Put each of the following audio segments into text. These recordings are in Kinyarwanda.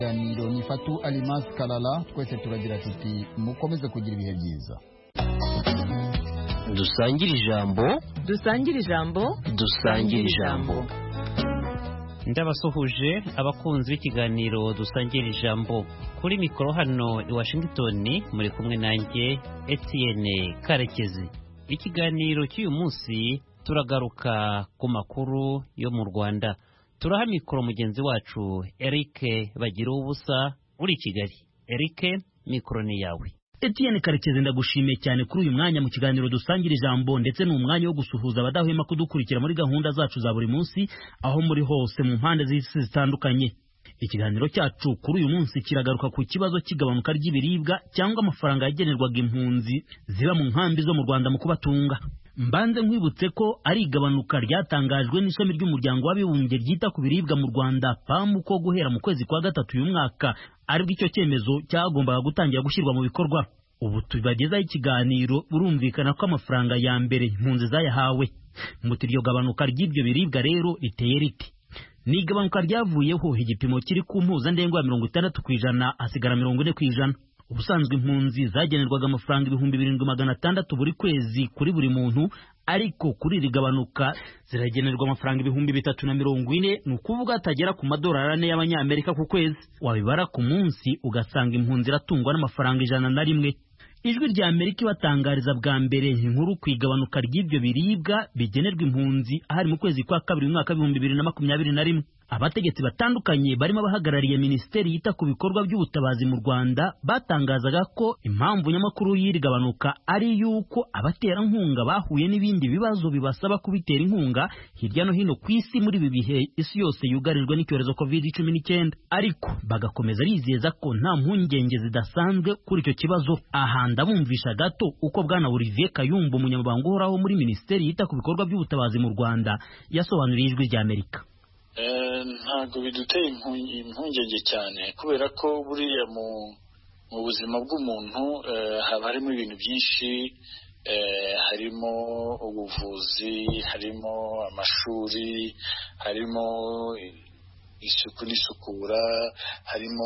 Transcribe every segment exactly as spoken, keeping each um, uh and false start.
Ganiro ni Fatu Alimas Kalala, twese turagira tuti mukomeze kugira ibihe byiza. Dusangire ijambo, dusangire ijambo, dusangire ijambo. Ndabasuhuje abakunzi b'ikiganiro dusangira ijambo. Kuri mikoro hano i Washington muri kumwe nanjye Etienne Karekezi. Ikiganiro cy'uyu munsi turagaruka ku makuru yo mu Rwanda. Turaha mikoro mugenzi wacu Eric Bagira ubusa uri Kigali. Eric, mikoro ni yawe. Etienne Karekezi ndagushimiye cyane kuri uyu mwanya mu kiganiro dusangira ijambo, ndetse n'umwanya wo gusuhuza abadahwema kudukurikira muri gahunda zacu za buri munsi aho muri hose mu mpande z'isi zitandukanye. Ikiganiro cyacu kuri uyu munsi kiragaruka ku kibazo cy'igabanuka ry'ibiribwa cyangwa amafaranga yagenerwaga impunzi ziba mu nkambi zo mu Rwanda mu kubatunga. Mbanze nkwibutse ko ari igabanuka ryatangajwe n'ishami ry'umuryango w'abibumbye ryita ku biribwa mu Rwanda P A M ko guhera mu kwezi kwa gatatu uyu mwaka aribwo icyo cyemezo cyagombaga gutangira gushyirwa mu bikorwa. Ubu tubagezaho ikiganiro urumvikana ko amafaranga ya mbere impunzi zayahawe. Muti iryo gabanuka ry'ibyo biribwa rero riteye riti. Ni igabanuka ryavuyeho igipimo kiri ku mpuzandengo ya mirongo itandatu ku ijana hasigara mirongo ine ku ijana. Ubusanzwe impunzi zagenerwaga amafaranga ibihumbi birindwi magana atandatu buri kwezi kuri buri muntu, ariko kuri iri gabanuka ziragenerwa amafaranga ibihumbi bitatu na mirongo ine, ni ukuvuga atagera ku madolari ane y'abanyamerika ku kwezi. Wabibara ku munsi ugasanga impunzi iratungwa n'amafaranga ijana na rimwe. Ijwi rya Amerika ibatangariza bwa mbere inkuru ku igabanuka ry'ibyo biribwa bigenerwa impunzi ahari mu kwezi kwa kabiri mu mwaka w'ibihumbi bibiri na makumyabiri na rimwe. Abategetsi batandukanye barimo abahagarariye Minisiteri yita ku bikorwa by'ubutabazi mu Rwanda batangazaga ko impamvu nyamakuru y'iri gabanuka ari yuko abaterankunga bahuye n'ibindi bibazo bibasaba kubitera inkunga hirya no hino ku isi muri ibi bihe isi yose yugarijwe n'icyorezo covid cumi n'icyenda, ariko bagakomeza bizeza ko nta mpungenge zidasanzwe kuri icyo kibazo. Aha ndabumvisha gato uko Bwana Olivier Kayumba, umunyamabanga uhoraho muri Minisiteri yita ku bikorwa by'ubutabazi mu Rwanda, yasobanuriye Ijwi rya Amerika. Ntabwo biduteye impungenge cyane kubera ko buriya mu buzima bw'umuntu haba harimo ibintu byinshi, harimo ubuvuzi, harimo amashuri, harimo isuku n'isukura, harimo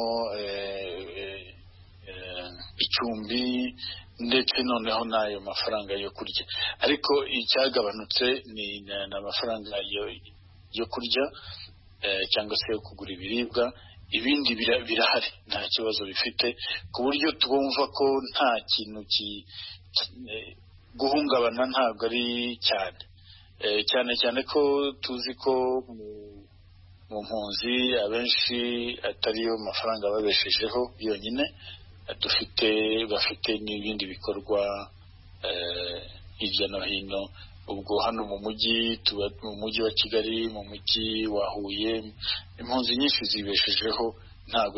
icumbi, ndetse noneho n'ayo mafaranga yo kurya. Ariko icyagabanutse ni amafaranga yo kurya cyangwa se yo kugura ibiribwa. Ibindi birahari, nta kibazo bifite, ku buryo twumva ko nta kintu guhungabana ntabwo ari cyane cyane cyane ko tuzi ko mu mpunzi abenshi atariyo mafaranga babeshejeho yonyine, dufite bafite n'ibindi bikorwa hirya no hino. Ubwo hano mu mujyi, tuba mu mujyi wa Kigali, mu mujyi wa Huye, impunzi nyinshi zibeshejeho, ntabwo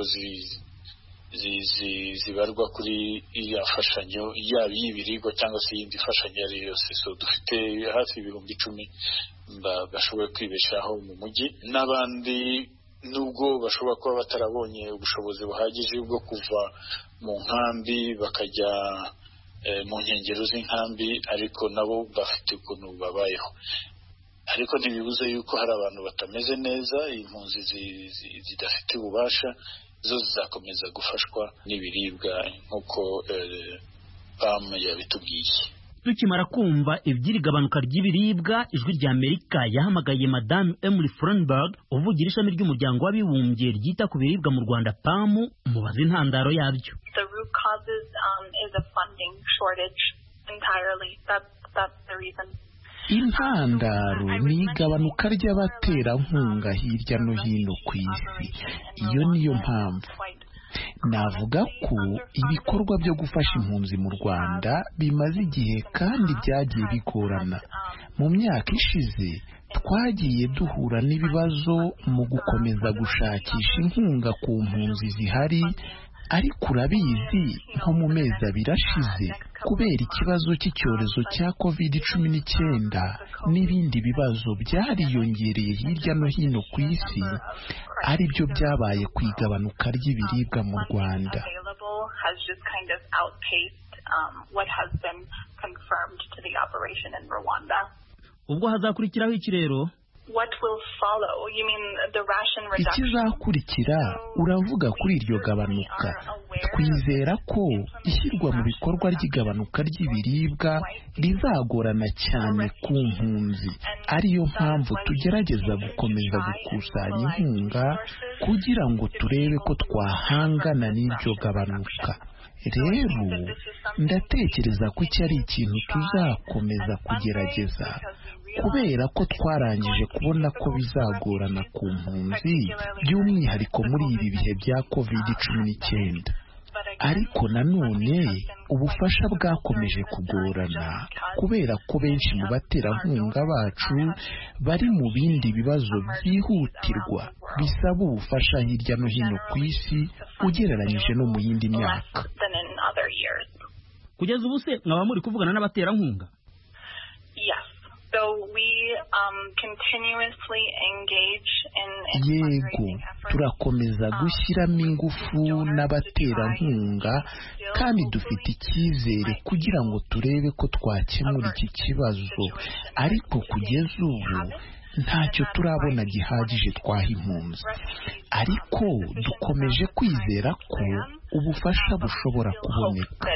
zibarwa kuri iya fashanyo yaba y'ibiribwa cyangwa se iyindi fashanyo ari yose. So dufite hafi ibihumbi icumi bashoboye kwibeshaho mu mujyi, n'abandi nubwo bashobora kuba batarabonye ubushobozi buhagije bwo kuva mu nkambi bakajya mu nkengero z'inkambi, ariko nabo bafite ukuntu babayeho. Ariko ntibibuze yuko hari abantu batameze neza, impunzi zidafite ububasha zo zizakomeza gufashwa n'ibiribwa nk'uko P A M yabitubwiye. Tukimara kumva iby'iri gabanuka ry'ibiribwa, Ijwi rya Amerika yahamagaye Madame Emily Frenberg, uvugira ishami ry'umuryango w'abibumbye ryita ku biribwa mu Rwanda P A M, mubaza intandaro yabyo. The root causes um, is a funding shortage entirely. That's that's the reason. Intandaro ni igabanuka ry'abaterankunga hirya no hino ku isi. Iyo niyo mpamvu navuga ko ibikorwa byo gufasha impunzi mu Rwanda bimaze igihe kandi byagiye bigorana. Mu myaka ishize twagiye duhura n'ibibazo mu gukomeza gushakisha inkunga ku mpunzi zihari, ariko urabizi nko mu mezi abiri ashize kubera ikibazo cy'icyorezo cya covid cumi n'icyenda n'ibindi bibazo byariyongereye hirya no hino ku isi, ari byo byabaye ku igabanuka ry'ibiribwa mu Rwanda. Ubwo hazakurikiraho iki rero? what will follow? You mean the ration reduction? Ikizakurikira uravuga kuri iryo gabanuka. Twizera ko ishyirwa mu bikorwa ry'igabanuka ry'ibiribwa rizagorana cyane ku mpunzi. Ariyo mpamvu tugerageza gukomeza gukusanya inkunga kugira ngo turebe ko twahangana n'iryo gabanuka. Rero ndatekereza ko iki ari ikintu tuzakomeza kugerageza kubera ko twarangije kubona ko bizagorana ku mpunzi by'umwihariko muri ibi bihe bya covid cumi n'icyenda. Ariko nanone ubufasha bwakomeje kugorana kubera ko benshi mu baterankunga bacu bari mu bindi bibazo byihutirwa bisaba ubufasha hirya no hino ku isi ugereranyije no mu yindi myaka. Kugeza ubu se mwaba muri kuvugana n'abaterankunga? Yes. So we um, continuously engage in, in yego turakomeza gushyiramo ingufu n'abaterankunga kandi dufite icyizere kugira ngo turebe ko twakemura iki kibazo, ariko kugeza ubu ntacyo turabona gihagije twaha impunzi, ariko dukomeje kwizera ko ubufasha bushobora kuboneka.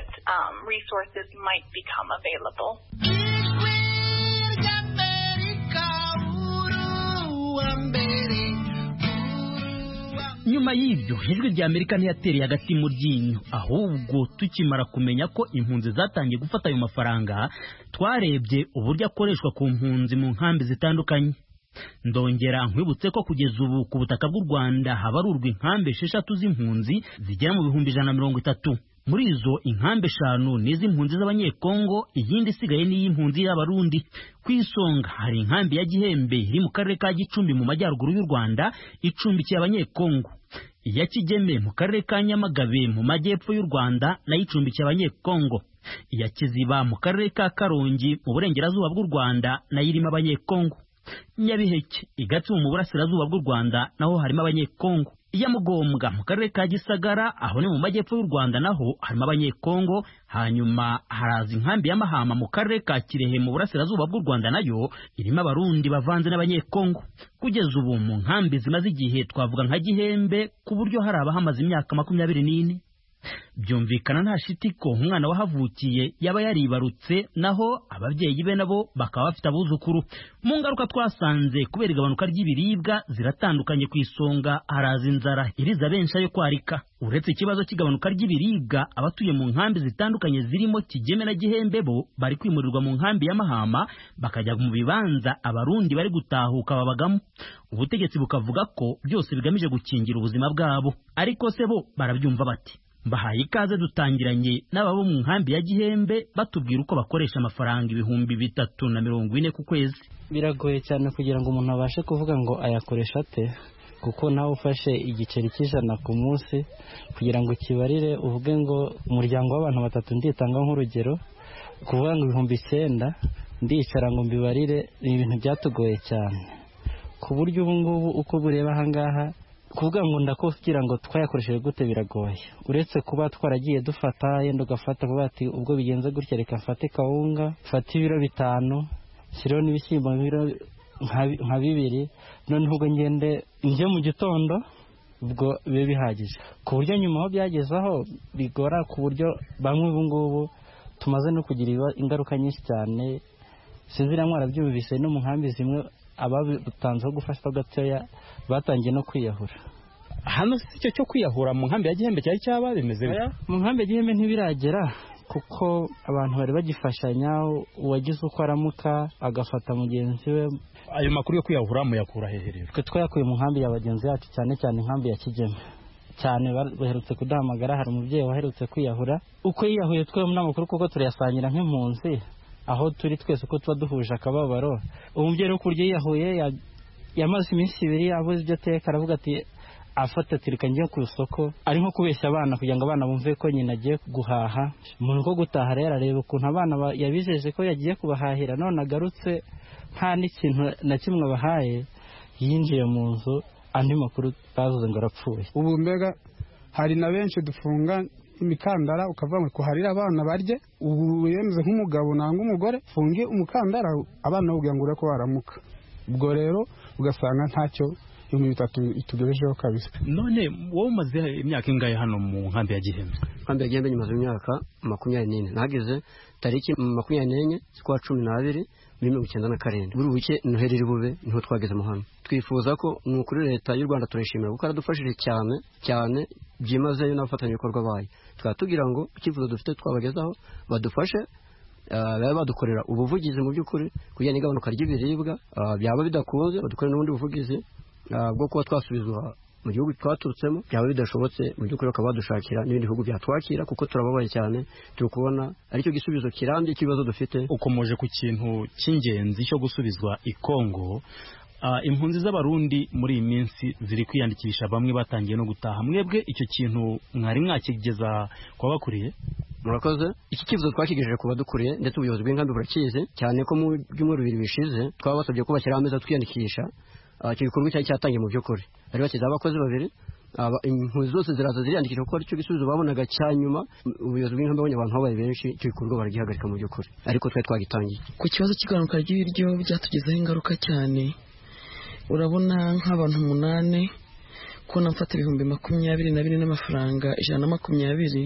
Nyuma y'ibyo ijwi rya Amerika ntiyatereye hagati mu ryinyo, ahubwo tukimara kumenya ko impunzi zatangiye gufata ayo mafaranga twarebye uburyo akoreshwa ku mpunzi mu nkambi zitandukanye. Ndongera nkwibutse ko kugeza ubu ku butaka bw'u Rwanda habarurwa inkambi esheshatu z'impunzi zigera mu bihumbi ijana na mirongo itatu. Muri izo inkambi eshanu n'iz'impunzi z'abanyekongo, iyindi isigaye n'iy'impunzi y'abarundi. Ku isonga hari inkambi ya Gihembe iri mu karere ka Gicumbi mu majyaruguru y'u Rwanda icumbikiye abanyekongo, iya Kigeme mu karere ka Nyamagabe mu majyepfo y'u Rwanda nayo icumbikiye abanyekongo, iya Kiziba mu karere ka Karongi mu burengerazuba bw'u Rwanda nayo irimo abanyekongo, Nyabiheke Igatsibo mu burasirazuba bw'u Rwanda naho harimo abanyekongo, iya Mugombwa mu karere ka Gisagara aho ni mu majyepfo y'u Rwanda naho harimo abanyekongo. Hanyuma haraza inkambi ya Mahama mu karere ka Kirehe mu burasirazuba bw'u Rwanda nayo irimo abarundi bavanze n'abanyekongo. Kugeza ubu mu nkambi zimaze igihe twavuga nka Gihembe ku buryo hari abahamaze imyaka makumyabiri n'ine. Byumvikana nta shiti ko umwana wahavukiye yaba yaribarutse, naho ababyeyi be nabo bakaba bafite abuzukuru. Mu ngaruka twasanze kubera igabanuka ry'ibiribwa ziratandukanye. Ku isonga haraza inzara iriza benshi yo kwarika. Uretse ikibazo cy'igabanuka ry'ibiribwa, abatuye mu nkambi zitandukanye zirimo Kigeme na Gihembe bo bari kwimurirwa mu nkambi ya Mahama bakajya mu bibanza abarundi bari gutahuka babagamo. Ubutegetsi bukavuga ko byose bigamije gukingira ubuzima bwabo, ariko se bo barabyumva bati? Mbahaye ikaze dutangiranye n'ababo mu nkambi ya Gihembe batubwira uko bakoresha amafaranga ibihumbi bitatu na mirongo ine ku kwezi. Biragoye cyane kugira ngo umuntu abashe kuvuga ngo ayakoresha ate, kuko nawe ufashe igiceri cy'ijana ku munsi kugira ngo kibarire uvuge ngo umuryango w'abantu batatu nditanga nk'urugero, kuvuga ngo ibihumbi icyenda ndicara ngo mbibarire ni ibintu byatugoye cyane, ku buryo ubu ngubu uko bureba aha ngaha kuvuga ngo ndakubwira ngo twayakoresheje gute biragoye. Uretse kuba twaragiye dufata yenda ugafata kuba ati ubwo bigenze gutya reka mfate kawunga mfate ibiro bitanu shyiraho n'ibishyimbo ibiro nka bibiri, noneho ubwo ngende njye mu gitondo ubwo bibe bihagije, ku buryo nyuma aho byagezaho bigora, ku buryo bamwe ubu ngubu tumaze no kugira ingaruka nyinshi cyane. Sinzira mwarabyumvise no mu nkambi zimwe ababitanzeho gufashwa gatoya batangiye no kwiyahura. Hano si cyo cyo kwiyahura mu nkambi ya Gihembe cyari cyaba bimeze bite? Mu nkambi ya Gihembe ntibiragera kuko abantu bari bagifashanya, uwagize uko aramuka agafata mugenzi we. Ayo makuru yo kwiyahura muyakura hehe rero? Twe twayakuye mu nkambi y'abagenzi yacu, cyane cyane inkambi ya Kigeme cyane. Baherutse kudahamagara, hari umubyeyi waherutse kwiyahura. Uko yiyahuye twe mu namakuru kuko turayasangira nk'impunzi aho turi twese uko tuba duhuje akababaro. Umubyeyi no kurya yiyahuye yamaze iminsi ibiri abuze ibyo ateka, aravuga ati afata tirika njye ku isoko, ari nko kubeshya abana kugira ngo abana bumve ko nyina agiye guhaha. Umuntu ko gutaha rero areba ukuntu abana yabijeje ko yagiye kubahahira, none agarutse nta n'ikintu na kimwe bahaye, yinjiye mu nzu andi makuru bavuze ngo arapfuye. Ubu mbega hari na benshi dufunga imikandara ukavuga ngo kuharira abana barye. Ubu yemeze nk'umugabo nangwa umugore funge umukandara abana ugira ngo ureko baramuka. Ubwo rero ugasanga ntacyo ibihumbi bitatu itugejejeho kabisa. None wowe umaze imyaka ingahe hano mu nkambi ya Gihembe? Nkambi ya Gihembe nyumaze imyaka makumyabiri n'ine, nahageze tariki makumyabiri n'enye z'ukwa cumi n'abiri muri mirongo icyenda na karindwi. Buri wike Noheli iri bube niho twageze mu hano. Twifuza ko ni ukuri leta y'u Rwanda turayishimira kuko aradufashije cyane cyane byimazeyo n'abafatanyabikorwa bayo. Tukaba tugira ngo icyifuzo dufite twabagezaho badufashe baba badukorera ubuvugizi mu by'ukuri kugira igabanuka ry'ibiribwa, byaba bidakunze badukorera n'ubundi buvugizi bwo kuba twasubizwa mu gihugu twaturutsemo, byaba bidashobotse mu by'ukuri bakaba badushakira n'ibindi bihugu byatwakira kuko turababaye cyane. turi kubona aricyo gisubizo kirambye cy'ibibazo dufite. Ukomeje ku kintu cy'ingenzi cyo gusubizwa i Kongo. Uh, impunzi z'abarundi muri iyi minsi ziri kwiyandikisha, bamwe batangiye no gutaha. Mwebwe icyo kintu mwari mwakigeza kwa bakuriye? Murakoze. Iki kibazo twakigejeje ku badukuriye ndetse ubuyobozi bw'inkambi burakize cyane ko mu byumweru bibiri bishize twabasabye ko bashyira ameza twiyandikisha. Icyo gikorwa cyari cyatangiye mu by'ukuri, ari bakiza abakozi babiri, impunzi zose ziraza ziriyandikisha kuko aricyo gisubizo babonaga cya nyuma. Ubuyobozi bw'inkambi babonye abantu babaye benshi, icyo gikorwa baragihagarika mu by'ukuri, ariko twari twagitangiye. Ku kibazo cy'igabanuka ry'ibiryo byatugezeho ingaruka cyane. Urabona nk'abantu umunani kubona mfata ibihumbi makumyabiri na bine n'amafaranga ijana na makumyabiri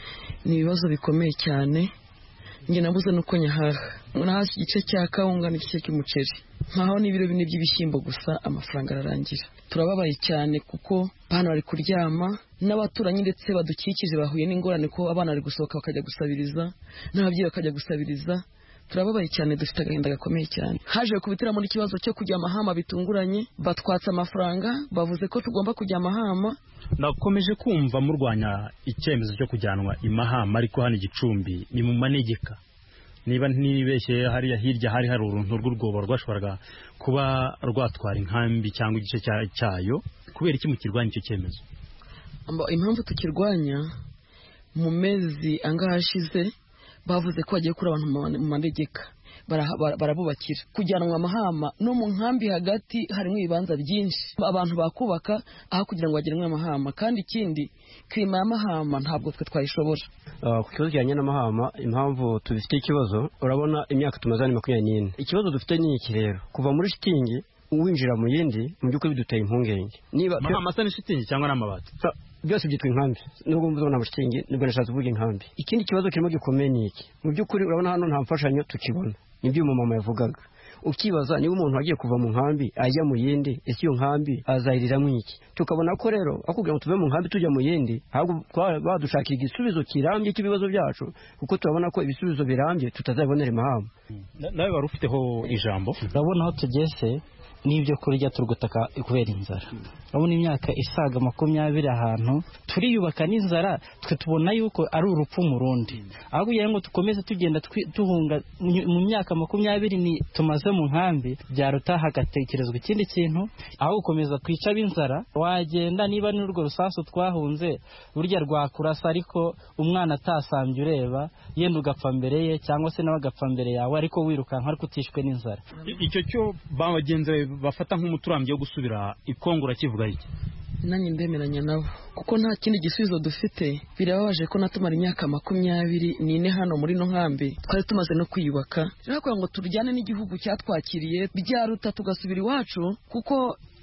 ni ibibazo bikomeye cyane. Njye nabuze nuko nyahaha muri hasi igice cya kawunga n'igice cy'umuceri, nkaho n'ibiro bine by'ibishyimbo gusa amafaranga ararangira. Turababaye cyane kuko bana bari kuryama, n'abaturanyi ndetse badukikije bahuye n'ingorane ko abana bari gusohoka bakajya gusabiriza n'ababyeyi bakajya gusabiriza. Turababaye cyane, dufite agahinda gakomeye cyane. Haje kubitiramo n'ikibazo cyo kujya amahama bitunguranye, batwatsa amafaranga, bavuze ko tugomba kujya amahama. Nakomeje kumva murwanya icyemezo cyo kujyanwa imahama, ariko hano Gicumbi ni mu manegeka. Niba ntibeshye hariya hirya hari hari uruntu rw'urwobo rwashoboraga kuba rwatwara inkambi cyangwa igice cyayo. Kubera iki mukirwanya icyo cyemezo? Impamvu tukirwanya, mu mezi angahe ashize bavuze ko bagiye kuri abantu mu manegeka barabubakira kujyanwa amahama. No mu nkambi hagati harimo ibibanza byinshi abantu bakubaka aho kugira ngo bagiranwe amahama, kandi ikindi klima y'amahama ntabwo twe twayishobora. Ku kibazo kijyanye n'amahama, impamvu tubifite ikibazo, urabona imyaka tumaze ni makumyabiri n'ine. Ikibazo dufite ni iki rero, kuva muri shitingi winjira mu yindi mu by'ukuri biduteye impungenge. Niba amasa ni shitingi cyangwa n'amabati byose byitwa inkambi, nubwo muzabona amashitingi nibwo nashatse kuvuga inkambi. Ikindi kibazo kirimo gikomeye ni iki, mu by'ukuri urabona hano nta mfashanyo tukibona. Nibyo umumama yavugaga, ukibaza niba umuntu wagiye kuva mu nkambi ajya mu yindi, ese iyo nkambi azayiriramo iki? Tukabona ko rero akubwira ngo tuve mu nkambi tujya mu yindi, ahubwo badushakira igisubizo kirambye cy'ibibazo byacu, kuko turabona ko ibisubizo birambye tutazabonera imahama. Nawe wari ufiteho ijambo. Urabona aho tugeze n'ibyo kurya turugutaka kubera inzara. Urabona imyaka isaga makumyabiri ahantu turiyubaka n'inzara, twe tubona yuko ari urupfu mu rundi. Aho kugira ngo tukomeze tugenda tuhunga mu myaka makumyabiri ni tumaze mu nkambi, byaruta hagatekerezwa ikindi kintu aho gukomeza kwica b'inzara. Wagenda niba n'urwo rusasu twahunze burya rwakurasa, ariko umwana atasambye ureba yenda ugapfa mbere ye cyangwa se nawe agapfa mbere yawe, ariko wirukanka ariko utishwe n'inzara. Icyo cyo bagenze bafata nk'umuturambye wo gusubira i Kongo urakivuga iki? Nanjye ndemeranya nabo kuko nta kindi gisubizo dufite. Birababaje ko natumara imyaka makumyabiri n'ine hano muri no nkambi, twari tumaze no kwiyubaka. Rero kugira ngo turyane n'igihugu cyatwakiriye byaruta tugasubira iwacu, kuko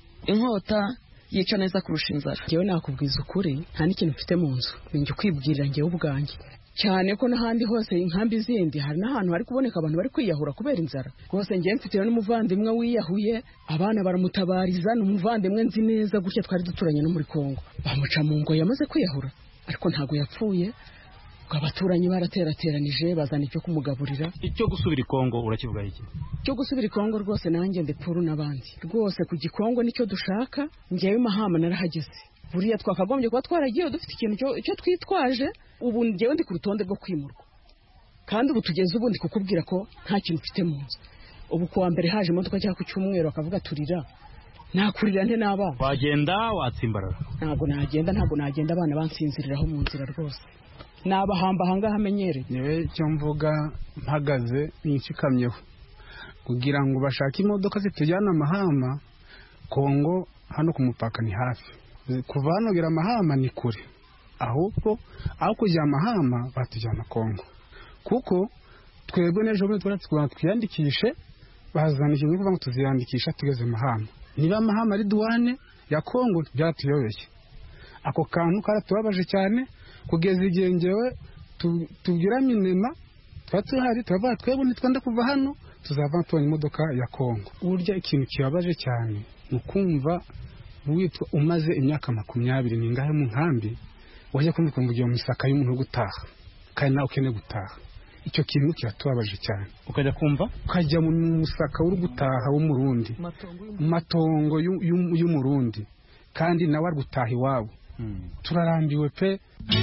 inkota yica neza kurusha inzara. Njyewe nakubwiza ukuri, nta n'ikintu mfite mu nzu, ninjye kwibwirira njyewe ubwanjye, cyane ko n'ahandi hose inkambi zindi hari n'ahantu hari kuboneka abantu bari kwiyahura kubera inzara. Rwose njye mfite n'umuvandimwe wiyahuye, abana baramutabariza, n'umuvandimwe nzi neza gutya twari duturanye no muri Kongo, bamuca mu ngo yamaze kwiyahura, ariko ntago yapfuye. Abaturanyi baraterateranije bazana icyo kumugaburira. Icyo gusubira i Kongo urakivuga iki? Cyo gusubira i Kongo rwose nanjye ndepfuru n'abandi, rwose ku Gikongo nicyo dushaka. Njyewe mahama narahageze, buriya twakagombye kuba twaragiye dufite ikintu cyo twitwaje. Ubu njyewe ndi ku rutonde rwo kwimurwa, kandi ubu tugeze ubundi kukubwira ko nta kintu mfite mu nzu. Ubu kuwa mbere haje imodoka cyangwa ku cyumweru akavuga turira, nakurira nte n'abana? Wagenda watsimbarara? Ntabwo nagenda, ntabwo nagenda, abana bansinziriraho mu nzira rwose. Nabahamba ahangaha amenyere. Niwe cyo mvuga mpagaze ninshikamyeho kugira ngo bashake imodoka zitujyana amahama. Kongo hano ku mupaka ni hafi, kuva hano gira amahama ni kure, ahubwo aho kujya amahama batujyana Kongo, kuko twebwe n'ejo bundi twari twiyandikishe, bazana ikintu kuvuga ngo tuziyandikisha tugeze amahama. niba amahama ari duwane ya Kongo byatuyobeshye. Ako kantu karatubabaje cyane kugeza igihe ngewe tugira minema twatuhari turavuga twebwe nitwenda kuva hano tuzava tubona imodoka ya Kongo. Burya ikintu kibabaje cyane ukumva witwa umaze imyaka makumyabiri ningahe mu nkambi waje kumva ngo ugiye musaka y'umuntu gutaha kandi nawe ukene gutaha. Icyo kintu kiratubabaje cyane. Ukajya kumva ukajya mu musaka uri gutaha w'umurundi matongo y'umurundi kandi nawe ari gutaha iwabo. Turarambiwe pe.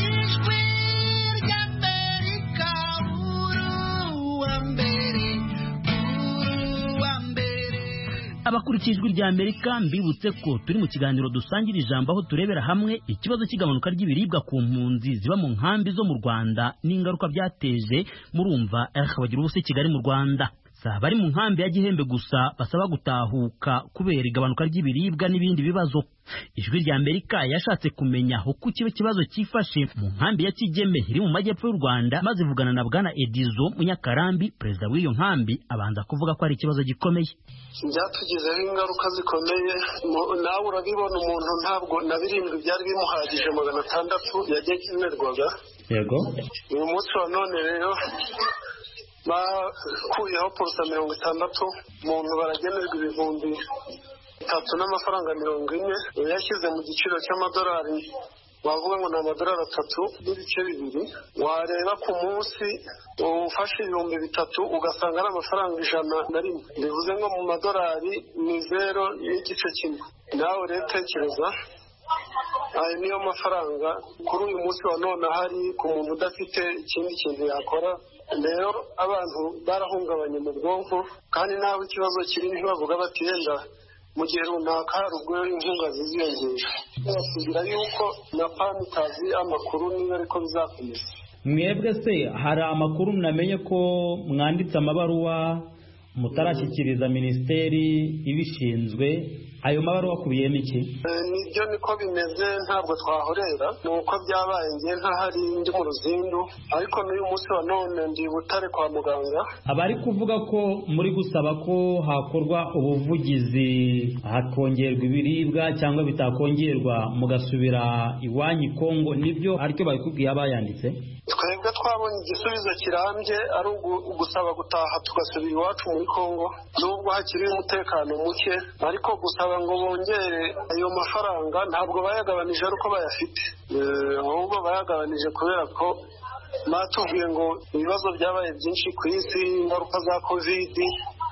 Abakurikiye ijwi rya Amerika mbibutse ko turi mu kiganiro dusangira ijambo aho turebera hamwe ikibazo cy'igabanuka ry'ibiribwa ku mpunzi ziba mu nkambi zo mu Rwanda n'ingaruka byateje. Murumva bagira ubusa Kigali mu Rwanda. Saba bari mu nkambi ya Gihembe gusa basaba gutahuka kubera igabanuka ry'ibiribwa n'ibindi bibazo. Ijwi rya Amerika yashatse kumenya uko kibe kibazo cyifashe mu nkambi ya Kigeme iri mu majyepfo y'u Rwanda, maze vugana na Bwana Edizo Munyakarambi, perezida w'iyo nkambi, abanza kuvuga ko ari ikibazo gikomeye. Byatugizeho ingaruka zikomeye, nawe urabibona, umuntu ntabwo na birindwi byari bimuhagije magana atandatu yagenerwaga. Yego. Uyu munsi wa none rero bakuyeho porosa mirongo itandatu, umuntu baragenerwa ibihumbi bitatu n'amafaranga mirongo ine. Yashyize mu giciro cy'amadolari, wavuga ngo ni amadolari atatu n'ibice bibiri. Wareba ku munsi ufashe ibihumbi bitatu ugasanga ari amafaranga ijana na rimwe. Bivuze ngo mu madolari ni zero n'igice kimwe. Nawe rero tekereza, ayo niyo mafaranga kuri uyu munsi wa none ahari ku muntu udafite ikindi kintu yakora. Rero abantu barahungabanye mu bwonko, kandi nawe ikibazo kiri ntibavuga bati yenda mu gihe runaka hari ubwo inkunga ziziyongera. Basubira yuko na pani itazi amakuru niba ariko bizakomeza. Mwebwe se hari amakuru namenye ko mwanditse amabaruwa mutarashyikiriza minisiteri ibishinzwe, ayo mabaruwa akubiyemo iki? Nibyo niko bimeze, ntabwo twahorera, nuko byabaye ngiye ntahari ndi mu ruzindu, ariko n'uyu munsi wa none ndi Butare kwa muganga. Abari kuvuga ko muri gusaba ko hakorwa ubuvugizi hakongerwa ibiribwa cyangwa bitakongerwa mugasubira iwanyu Kongo, nibyo aricyo babikubwiye abayanditse? Twebwe twabonye igisubizo kirambye ari ugusaba gutaha tugasubira iwacu muri Kongo, nubwo hakiri umutekano muke, ariko gusaba ngo bongere ayo mafaranga ntabwo bayagabanije ari uko bayafite, ahubwo bayagabanije kubera ko batubwiye ngo ibibazo byabaye byinshi ku isi, ingaruka za kovidi,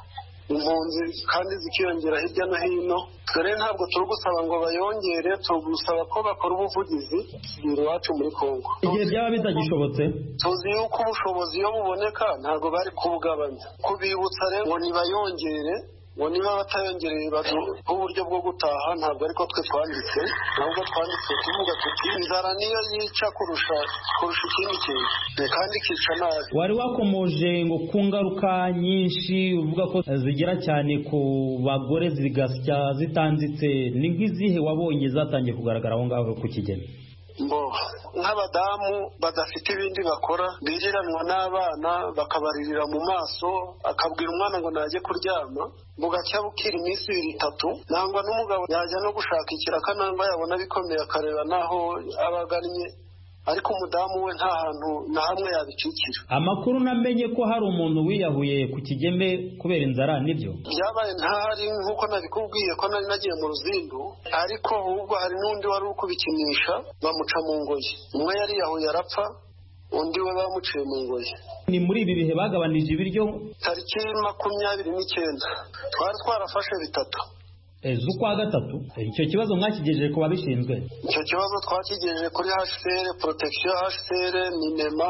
impunzi kandi zikiyongera hirya no hino. Twere ntabwo turi gusaba ngo bayongere, turi gusaba ko bakora ubuvugizi iwacu muri Kongo. Igihe byaba bitagishobotse, tuzi yuko ubushobozi iyo buboneka ntabwo bari kubugabanya. Kubibutsa rero ngo nibayongere, ngo niba batayongereye baduha uburyo bwo gutaha, ntabwo ariko twe twanditse, ntabwo twanditse tuvuga tuti inzara niyo yica kurusha kurusha ikindi kintu, kandi ikica nabi. Wari wakomoje ngo ku ngaruka nyinshi uvuga ko zigera cyane ku bagore zigasya zitanditse, ni nk'izihe wabonye zatangiye kugaragara aho ngaho ku Kigeme? Mbo nk'abadamu badafite ibindi bakora, biriranwa n'abana bakabaririra mu maso, akabwira umwana ngo najye kuryama, bugacya bukira iminsi ibiri itatu, nangwa n'umugabo yajya no gushaka ikiraka nangwa yabona bikomeye akareba naho abagannye, ariko umudamu we nta hantu na hamwe yabicikira. Amakuru namenye ko hari umuntu wiyahuye ku Kigeme kubera inzara, nibyo? Byabaye ntahari nk'uko nabikubwiye ko nari nagiye mu ruzindu, ariko ahubwo hari n'undi wari uri kubikinisha bamuca mu ngoyi. Umwe yari yahuye arapfa, undi we bamuciye mu ngoyi. Ni muri ibi bihe bagabanije ibiryo? Tariki makumyabiri n'icyenda twari twarafashe bitatu z'ukwa gatatu. Icyo kibazo mwakigejeje ku babishinzwe? Icyo kibazo twakigejeje kuri H C R, protection H C R, Minema,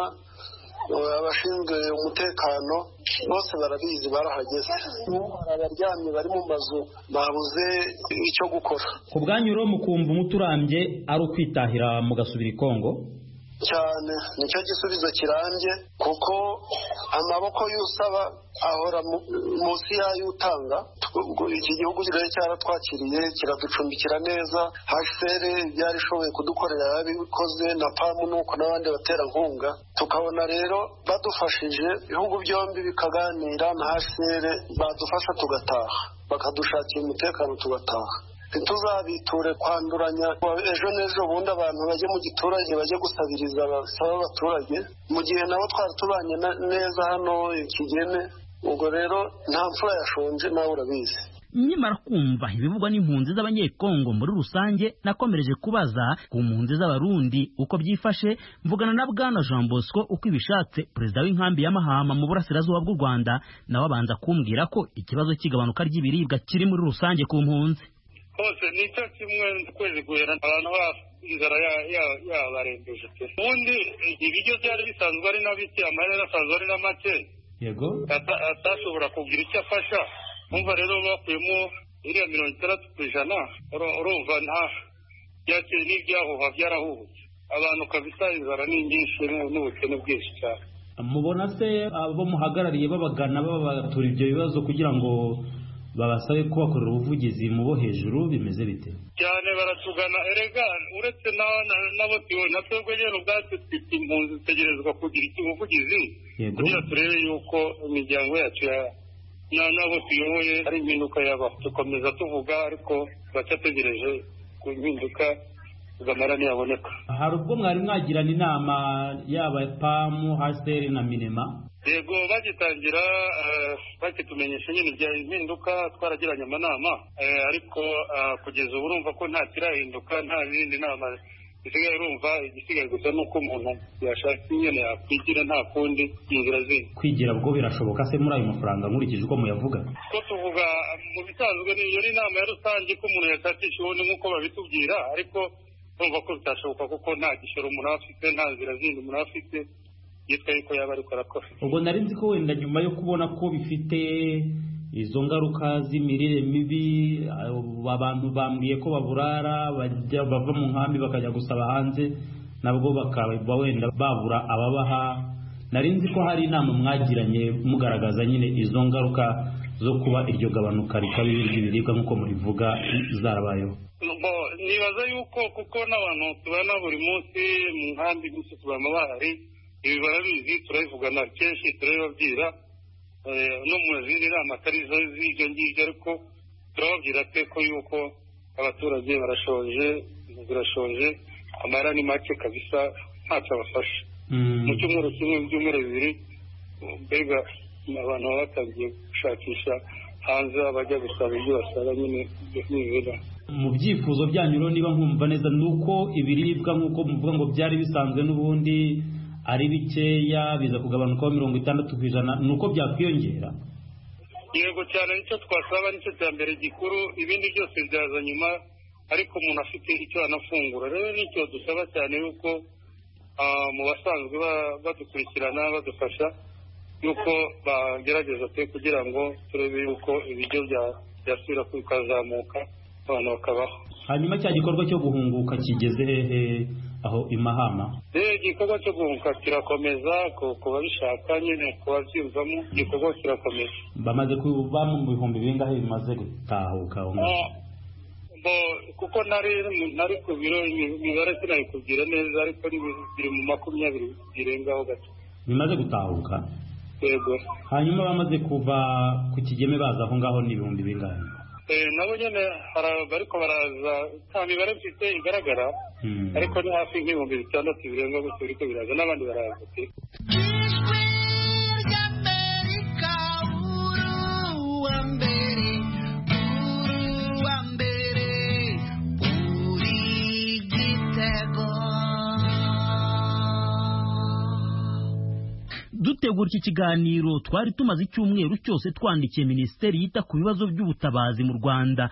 abashinzwe umutekano bose barabizi, barahageze. Abaryamye bari mu mazu babuze icyo gukora. Ku bwanyu rero mukumva umuturambye ari ukwitahira mugasubira i Kongo? cyane nicyo gisubizo kirambye kuko amaboko y'usaba ahora munsi y'ay'utanga. Iki gihugu rero cyaratwakiriye kiraducumbikira neza, H C R byarishoboye kudukorera yabikoze na P A M nuko n'abandi baterankunga, tukabona rero badufashije ibihugu byombi bikaganira na H C R badufasha tugataha, bakadushakira umutekano tugataha. Ntituzabiture kwanduranya ejo n'ejo bundi abantu bajye mu giturage bajye gusabiriza basaba abaturage mu gihe nabo twari tubanye neza hano Kigeme. Ubwo rero nta mfura yashonje nawe urabizi. Nyamara kumva ibivugwa n'impunzi z'abanyekongo muri rusange, nakomereje kubaza ku mpunzi z'abarundi uko byifashe, mvugana na Bwana Jean Bosco uko ibishatse, perezida w'inkambi ya Mahama mu burasirazuba bw'u Rwanda, nawe abanza kumbwira ko ikibazo cy'igabanuka ry'ibiribwa kiri muri rusange ku mpunzi. Hose nicyo kimwe kwezi guhera abantu inzara yabarembeje pe. Ubundi ibiryo byari bisanzwe ari na bike, amahera asanzwe ari na make, yego atashobora kugira icyo afasha. Umva rero bakuyemo iriya mirongo itandatu ku ijana, urumva nta byakeye n'ibyahuha byarahubutse abantu kabisa, inzara ni nyinshi n'ubukene bwinshi cyane. Mubona se abo muhagarariye babagana babatura ibyo bibazo kugira ngo babasabe kubakorera ubuvugizi mu bo hejuru bimeze bite? Cyane baratugana, erega uretse nabo tiwe na twebwe rero ubwacu twite impunzi zitegerezwa kugira iki ubuvugizi kugira turebe yuko imiryango yacu ya nabo tuyoboye ari impinduka yaba. Tukomeza tuvuga ariko bacyategereje ku impinduka kugamara ntiyaboneka. Hari ubwo mwari mwagirana inama yaba P A M, H C R na Minema? Yego, bagitangira bakitumenyesha nyine ibya impinduka twaragiranye amanama, ariko kugeza ubu urumva ko nta kirahinduka, nta zindi nama zisigaye. Urumva igisigaye gusa nuko umuntu yashaka nyine yakwigira, nta kundi inzira zindi. Kwigira bwo birashoboka se muri ayo mafaranga nkurikije uko muyavuga? Ko tuvuga mu bisanzwe niyo ni inama ya rusange ko umuntu yashakisha ubundi nk'uko babitubwira, ariko urumva ko bitashoboka kuko nta gishoro umuntu afite, nta nzira zindi umuntu afite yitwa yuko yaba ariko arakora. Ubwo nari nzi ko wenda nyuma yo kubona ko bifite izo ngaruka z'imirire mibi, abantu bambwiye ko baburara bajya bava mu nkambi bakajya gusaba hanze, nabwo bakaba wenda babura ababaha. Nari nzi ko hari inama mwagiranye mugaragaza nyine izo ngaruka zo kuba iryo gabanuka rikabije ry'ibiribwa nk'uko murivuga zarabayeho. Nibaza yuko kuko n'abantu tubana buri munsi mu nkambi gusa tubama bahari, ibi barabizi, turabivugana kenshi, turabibabwira no mu zindi nama atari zo z'ibyo ngibyo, ariko turababwira pe ko yuko abaturage barashonje, zirashonje, amahera ni make kabisa, ntacyo abafasha. Mu cyumweru kimwe, mu byumweru bibiri, mbega abantu baba batangiye gushakisha hanze abajya gusaba ibyo basaba nyine n'ibibera. Mu byifuzo byanyu rero niba nkumva neza nuko ibiribwa nk'uko muvuga ngo byari bisanzwe n'ubundi ari bikeya biza kugabanukaho mirongo itandatu ku ijana, nuko byakwiyongera? Yego cyane, nicyo twasaba, nicyo cya mbere gikuru, ibindi byose byaza nyuma, ariko umuntu afite icyo anafungura. Rero nicyo dusaba cyane yuko mu basanzwe badukurikirana badufasha yuko bagerageza pe kugira ngo turebe yuko ibiryo byasubira kukazamuka abantu bakabaho. Hanyuma cya gikorwa cyo guhunguka kigeze hehe aho i Mahama? Eh, igikorwa cyo guhunguka kirakomeza, ku babishaka nyine kubabyumvamo, igikorwa kirakomeza. Bamaze kuba mu bihumbi bingahe bimaze gutahuka? Bo kuko nari nari ku biro imibare sinayikubwira neza, ariko biri mu makumyabiri birengaho gato bimaze gutahuka. Yego. Hanyuma bamaze kuva ku Kigeme baza aho ngaho ni ibihumbi bingahe? Eh, nabo nyene bariko baraza, nta mibare mfite igaragara, ariko ni hafi nk'ibihumbi bitandatu birenga gusa biriko biraza, n'abandi baraza pe. Dutegura iki kiganiro twari tumaze icyumweru cyose twandikiye Minisiteri yita ku bibazo by'ubutabazi mu Rwanda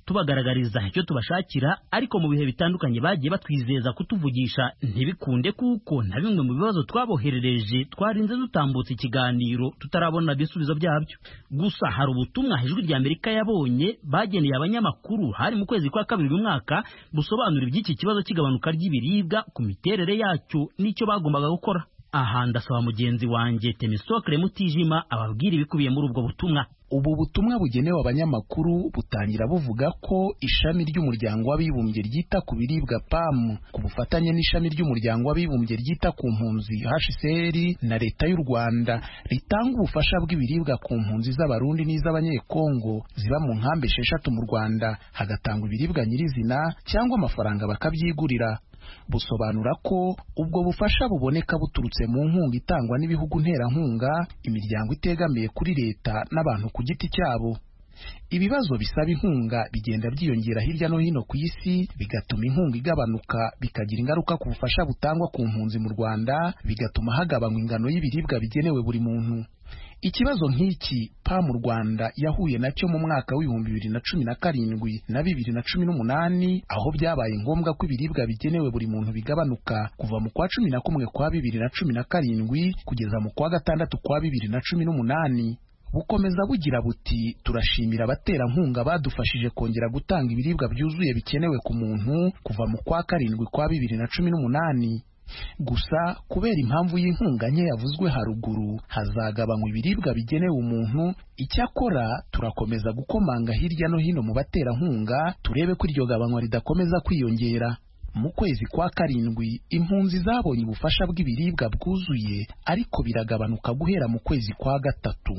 tubagaragariza icyo tubashakira, ariko mu bihe bitandukanye bagiye batwizeza kutuvugisha ntibikunde kuko na bimwe mu bibazo twaboherereje twarinze dutambutse ikiganiro tutarabona ibisubizo byabyo. Gusa hari ubutumwa Ijwi rya Amerika yabonye bageneye abanyamakuru hari mu kwezi kwa kabiri uyu mwaka busobanura iby'iki kibazo cy'igabanuka ry'ibiribwa ku miterere yacyo n'icyo bagombaga gukora. Aha ndasaba mugenzi wanjye Temisokre Mutijima ababwira ibikubiye muri ubwo butumwa. Ubu butumwa bugenewe abanyamakuru butangira buvuga ko ishami ry'umuryango w'abibumbye ryita ku biribwa P A M ku bufatanye n'ishami ry'umuryango w'abibumbye ryita ku mpunzi H C R na leta y'u Rwanda ritanga ubufasha bw'ibiribwa ku mpunzi z'abarundi n'iz'abanyekongo ziba mu nkambi esheshatu mu Rwanda, hagatangwa ibiribwa nyirizina cyangwa amafaranga bakabyigurira. Busobanura ko ubwo bufasha buboneka buturutse mu nkunga itangwa n'ibihugu nterankunga, imiryango itegamiye kuri leta n'abantu ku giti cyabo. Ibibazo bisaba inkunga bigenda byiyongera hirya no hino ku isi, bigatuma inkunga igabanuka, bikagira ingaruka ku bufasha butangwa ku mpunzi mu Rwanda, bigatuma hagabanywa ingano y'ibiribwa bigenewe buri muntu. Ikibazo nk'iki P A M mu Rwanda yahuye nacyo mu mwaka w'ibihumbi bibiri na cumi na karindwi na bibiri na cumi n'umunani, aho byabaye ngombwa ko ibiribwa bigenewe buri muntu bigabanuka kuva mu kwa cumi na kumwe kwa bibiri na cumi na karindwi kugeza mu kwa gatandatu kwa bibiri na cumi n'umunani. Bukomeza bugira buti turashimira abaterankunga badufashije kongera gutanga ibiribwa byuzuye bikenewe ku muntu kuva mu kwa karindwi kwa bibiri na cumi n'umunani. Gusa kubera impamvu y'inkunga nke yavuzwe haruguru hazagabanywa ibiribwa bigenewe umuntu. Icyakora turakomeza gukomanga hirya no hino mu baterankunga turebe ko iryo gabanywa ridakomeza kwiyongera. Mu kwezi kwa karindwi impunzi zabonye ubufasha bw'ibiribwa bwuzuye, ariko biragabanuka guhera mu kwezi kwa gatatu.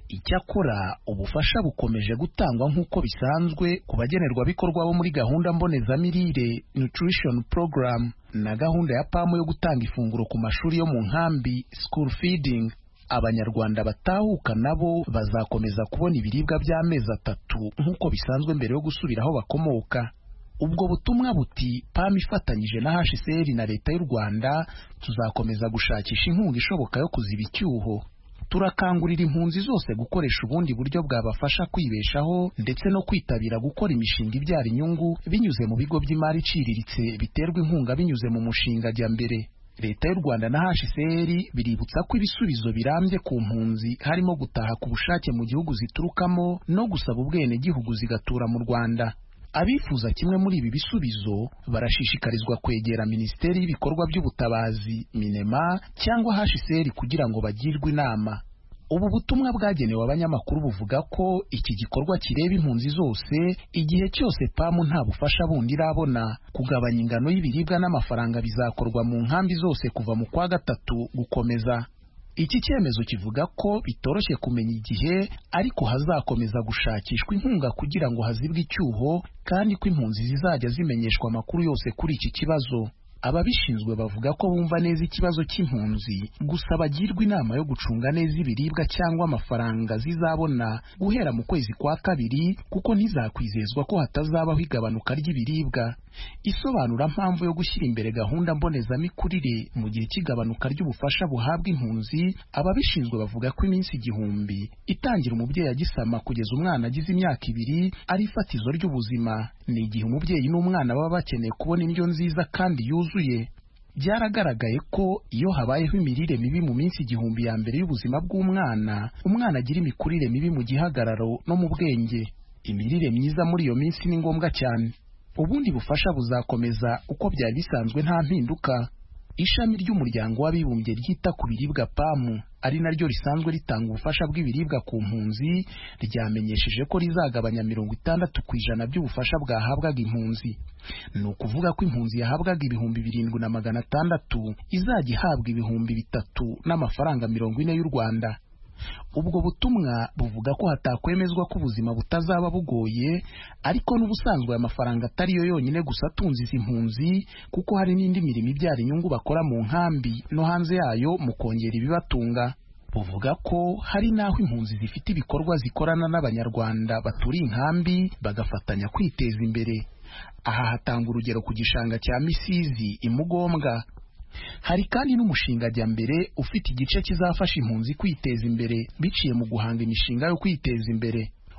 Icyakora ubufasha bukomeje gutangwa nk'uko bisanzwe ku bagenerwabikorwa bo muri gahunda mbonezamirire Nutrition Program na gahunda ya P A M yo gutanga ifunguro ku mashuri yo mu nkambi School Feeding. Abanyarwanda batahuka nabo bazakomeza kubona ibiribwa by'amezi atatu nk'uko bisanzwe mbere yo gusubira aho bakomoka. Ubwo butumwa buti P A M ifatanyije na H C R na leta y'u Rwanda tuzakomeza gushakisha inkunga ishoboka yo kuziba icyuho. Turakangurira impunzi zose gukoresha ubundi buryo bwabafasha kwibeshaho ndetse no kwitabira gukora imishinga ibyara inyungu binyuze mu bigo by'imari iciriritse biterwa inkunga binyuze mu mushinga jya mbere. Leta y'u Rwanda na H C R biributsa ko ibisubizo birambye ku mpunzi harimo gutaha ku bushake mu gihugu ziturukamo no gusaba ubwene gihugu zigatura mu Rwanda. Abifuza kimwe muri ibi bisubizo barashishikarizwa kwegera Minisiteri y'Ibikorwa by'Ubutabazi Minema cyangwa H C R kugira ngo bagirwe inama. Ubu butumwa bwagenewe abanyamakuru buvuga ko iki gikorwa kireba impunzi zose igihe cyose P A M nta bufasha bundi irabona. Kugabanya ingano y'ibiribwa n'amafaranga bizakorwa mu nkambi zose kuva mu kwa gatatu gukomeza. Iki cyemezo kivuga ko bitoroshye kumenya igihe, ariko hazakomeza gushakishwa inkunga kugira ngo hazibwe icyuho kandi ko impunzi zizajya zimenyeshwa amakuru yose kuri iki kibazo. Ababishinzwe bavuga ko bumva neza ikibazo cy'impunzi, gusa bagirwa inama yo gucunga neza ibiribwa cyangwa amafaranga zizabona guhera mu kwezi kwa kabiri, kuko ntizakwizezwa ko hatazabaho igabanuka ry'ibiribwa. Isobanura mpamvu yo gushyira imbere gahunda mbonezamikurire mu gihe cy'igabanuka ry'ubufasha buhabwa impunzi, ababishinzwe bavuga ko iminsi igihumbi itangira umubyeyi agisama kugeza umwana agize imyaka ibiri ari ifatizo ry'ubuzima. Ni igihe umubyeyi n'umwana baba bakeneye kubona indyo nziza kandi yuzuye. Byaragaragaye ko iyo habayeho imirire mibi mu minsi igihumbi ya mbere y'ubuzima bw'umwana, umwana agira imikurire mibi mu gihagararo no mu bwenge. Imirire myiza muri iyo minsi ni ngombwa cyane. Ubundi bufasha buzakomeza uko byari bisanzwe nta mpinduka. Ishami ry'umuryango w'abibumbye ryita ku biribwa P A M ari naryo risanzwe ritanga ubufasha bw'ibiribwa ku mpunzi ryamenyesheje ko rizagabanya mirongo itandatu ku ijana by'ubufasha bwahabwaga impunzi. Ni ukuvuga ko impunzi yahabwaga ibihumbi birindwi na magana atandatu izajya ihabwa ibihumbi bitatu n'amafaranga mirongo ine y'u Rwanda. Ubwo butumwa buvuga ko hatakwemezwa ko ubuzima butazaba bugoye, ariko n'ubusanzwe aya mafaranga atari yo yonyine gusa atunze izi mpunzi, kuko hari n'indi mirimo ibyara inyungu bakora mu nkambi no hanze yayo mu kongera ibibatunga. Buvuga ko hari n'aho impunzi zifite ibikorwa zikorana n'Abanyarwanda baturiye inkambi bagafatanya kwiteza imbere. Aha hatanga urugero ku gishanga cya Misizi Imugombwa. Hari kandi n'umushinga jya mbere ufite igice kizafasha impunzi kwiteza imbere biciye mu guhanga imishinga yo kwiteza imbere.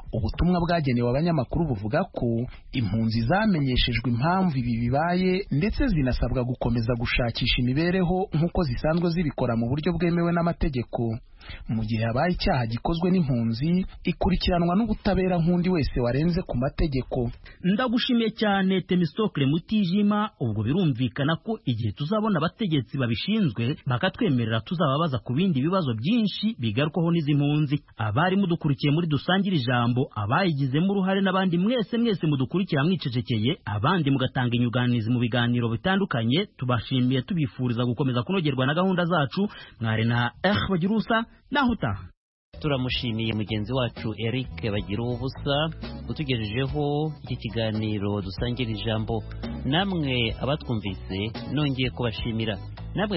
ubutumwa bwagenewe abanyamakuru buvuga ko impunzi zamenyeshejwe impamvu ibi bibaye ndetse zinasabwa gukomeza gushakisha imibereho nk'uko zisanzwe zibikora mu buryo bwemewe n'amategeko. Mu gihe habaye icyaha gikozwe n'impunzi ikurikiranwa n'ubutabera nk'undi wese warenze ku mategeko. Ndagushimiye cyane Temistokle Mutijima. Ubwo birumvikana ko igihe tuzabona abategetsi babishinzwe bakatwemerera tuzababaza ku bindi bibazo byinshi bigarukwaho n'izi mpunzi. Abari mudukurikiye muri Dusangire Ijambo, abayigizemo uruhare n'abandi mwese mwese mudukurikira mwicecekeye, abandi mugatanga inyunganizi mu biganiro bitandukanye, tubashimiye tubifuriza gukomeza kunogerwa na gahunda zacu. Mwari na eh Bagirusa nahuta. Turamushimiye mugenzi wacu Eric Bagira ubusa utugejejeho iki kiganiro Dusangira Ijambo. Namwe abatwumvise nongeye kubashimira. Namwe